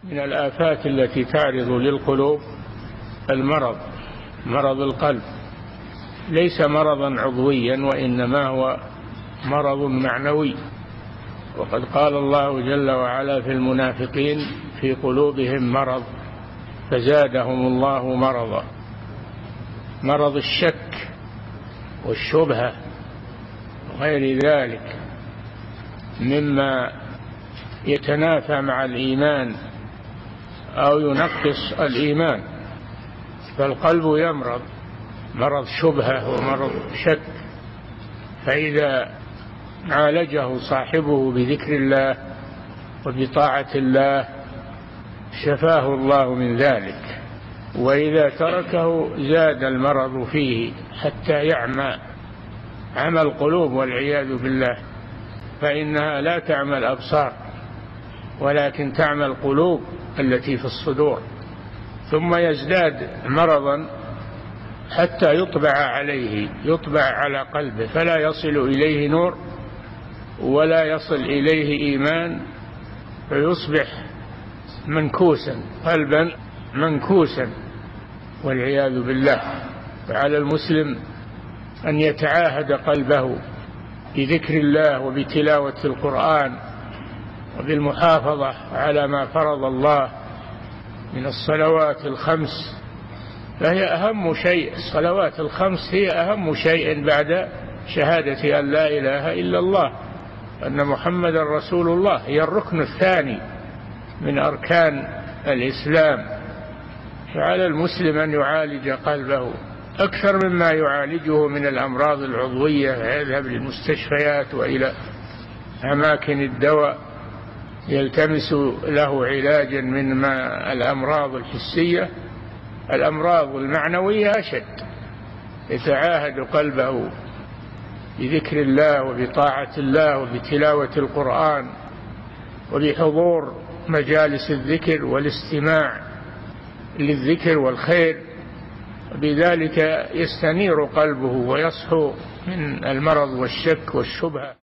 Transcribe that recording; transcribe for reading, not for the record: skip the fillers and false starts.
من الآفات التي تعرض للقلوب المرض، مرض القلب، ليس مرضا عضويا وإنما هو مرض معنوي. وقد قال الله جل وعلا في المنافقين: في قلوبهم مرض فزادهم الله مرضا. مرض الشك والشبهة وغير ذلك مما يتنافى مع الإيمان أو ينقص الإيمان، فالقلب يمرض مرض شبهة ومرض شك، فإذا عالجه صاحبه بذكر الله وبطاعة الله شفاه الله من ذلك، وإذا تركه زاد المرض فيه حتى يعمى عمى القلوب والعياذ بالله، فإنها لا تعمى الأبصار ولكن تعمى القلوب التي في الصدور، ثم يزداد مرضا حتى يطبع عليه، يطبع على قلبه، فلا يصل إليه نور ولا يصل إليه إيمان، فيصبح منكوسا، قلبا منكوسا والعياذ بالله. فعلى المسلم أن يتعاهد قلبه بذكر الله وبتلاوة القرآن وبالمحافظة على ما فرض الله من الصلوات الخمس، فهي أهم شيء. الصلوات الخمس هي أهم شيء بعد شهادة أن لا إله إلا الله أن محمد رسول الله، هي الركن الثاني من أركان الإسلام. فعلى المسلم أن يعالج قلبه أكثر مما يعالجه من الأمراض العضوية، يذهب للمستشفيات وإلى أماكن الدواء يلتمس له علاجا من الأمراض الحسية. الأمراض المعنوية أشد، يتعاهد قلبه بذكر الله وبطاعة الله وبتلاوة القرآن وبحضور مجالس الذكر والاستماع للذكر والخير، بذلك يستنير قلبه ويصحو من المرض والشك والشبهة.